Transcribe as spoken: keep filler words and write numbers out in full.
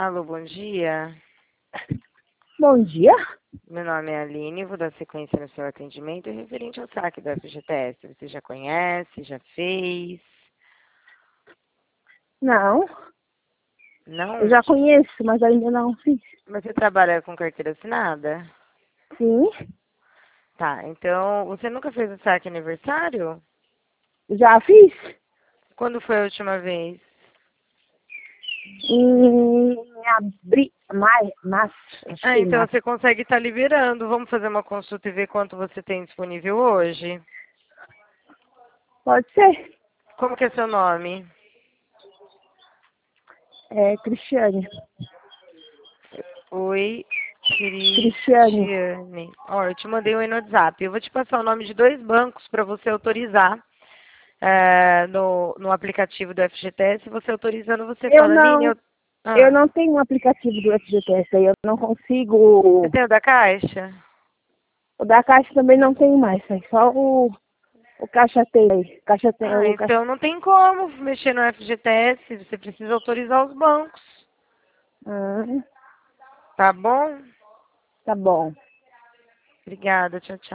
Alô, bom dia. Bom dia. Meu nome é Aline, vou dar sequência no seu atendimento referente ao saque do F G T S. Você já conhece, já fez? Não, Não? eu já conheço, mas ainda não fiz. Mas você trabalha com carteira assinada? Sim, Tá, então você nunca fez o saque aniversário? já fiz. Quando foi a última vez? Em abril, maio, março, acho Ah, que então março. você consegue estar liberando. Vamos fazer uma consulta e ver quanto você tem disponível hoje? Pode ser. Como que é seu nome? É, Cristiane. Oi, Cristiane. Cristiane. Ó, eu te mandei um aí no WhatsApp. Eu vou te passar o nome de dois bancos para você autorizar é, no, no aplicativo do F G T S. Você autorizando, você Eu fala, Aline, não, eu... eu Ah, não tenho um aplicativo do F G T S aí, eu não consigo. você tem o da Caixa? O da Caixa também não tenho mais, é só o, o Caixa tem aí. Caixa tem, Ah, o Caixa. então não tem como mexer no F G T S. Você precisa autorizar os bancos. Ah, Tá bom? tá bom. Obrigada, tchau, tchau.